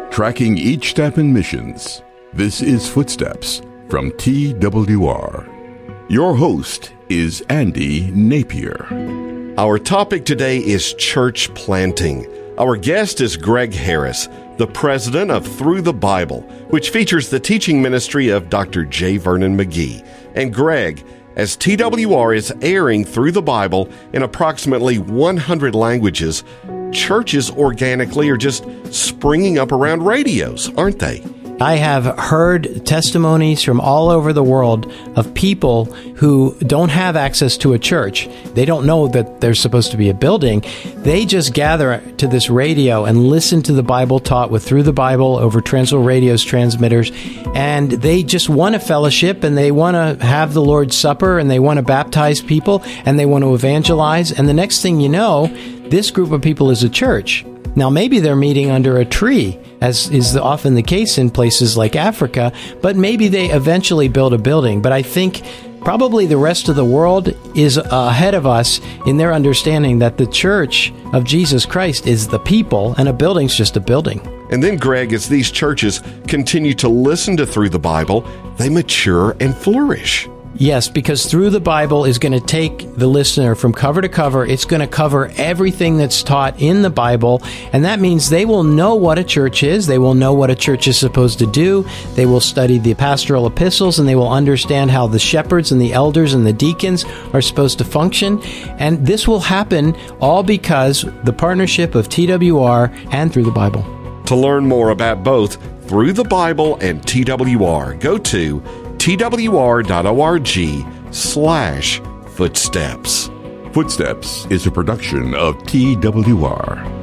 Tracking each step in missions. This is Footsteps from TWR. Your host is Andy Napier. Our topic today is church planting. Our guest is Greg Harris, the president of Through the Bible, which features the teaching ministry of Dr. J. Vernon McGee. And Greg, as TWR is airing Through the Bible in approximately 100 languages, churches organically are just springing up around radios, aren't they? I have heard testimonies from all over the world of people who don't have access to a church. They don't know that there's supposed to be a building. They just gather to this radio and listen to the Bible taught with Through the Bible over Transworld Radio's transmitters. And they just want a fellowship, and they want to have the Lord's Supper, and they want to baptize people, and they want to evangelize. And the next thing you know, this group of people is a church. Now, maybe they're meeting under a tree, as is often the case in places like Africa, but maybe they eventually build a building. But I think probably the rest of the world is ahead of us in their understanding that the church of Jesus Christ is the people, and a building's just a building. And then, Greg, as these churches continue to listen to Through the Bible, they mature and flourish. Yes, because Through the Bible is going to take the listener from cover to cover. It's going to cover everything that's taught in the Bible, and that means they will know what a church is. They will know what a church is supposed to do. They will study the pastoral epistles, and they will understand how the shepherds and the elders and the deacons are supposed to function. And this will happen all because the partnership of TWR and Through the Bible. To learn more about both Through the Bible and TWR, go to twr.org/footsteps. Footsteps is a production of TWR.